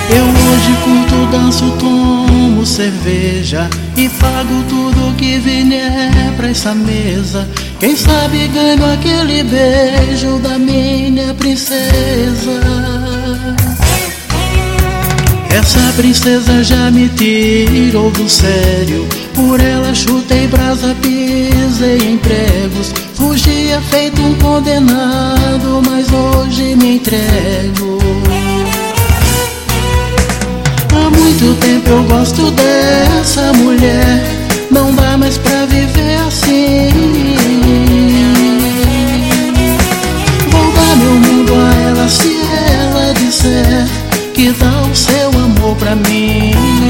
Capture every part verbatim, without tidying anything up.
Eu hoje curto, danço, tomo cerveja e pago tudo que vier pra essa mesa. Quem sabe ganho aquele beijo da minha princesa. Essa princesa já me tirou do sério. Por ela chutei brasa, pisei em pregos. Fugia feito um condenado, mas hoje me entrego. Há muito tempo eu gosto dessa mulher. Não dá mais pra viver assim. Vou dar meu mundo a ela se ela disser que dá o seu amor pra mim.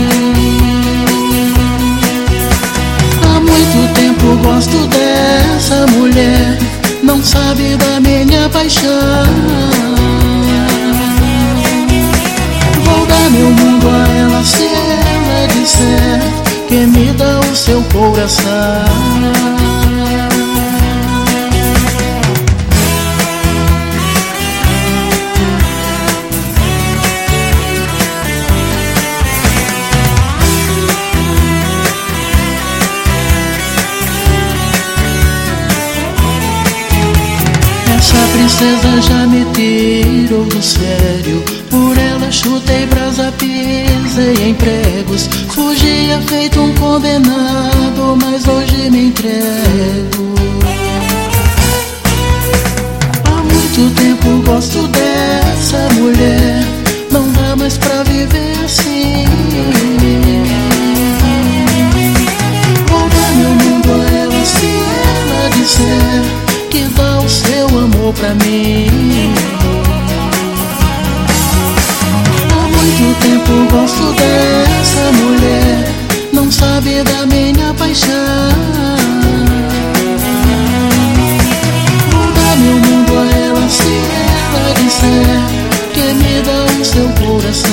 Há muito tempo eu gosto dessa mulher. Não sabe da minha paixão. Vou dar meu mundo a ela se ela disser que me dá o seu coração. Essa princesa já me tirou do sério. Por ela chutei brasa, pisei em pregos. Fugia feito um condenado, mas hoje me entrego. Há muito tempo gosto dessa mulher. Não dá mais pra viver assim. Vou dar meu mundo a ela se ela disser que dá o seu amor pra mim. Há muito tempo gosto dessa mulher. Não sabe da minha paixão. Vou dar meu mundo a ela se ela disser que me dá o seu coração.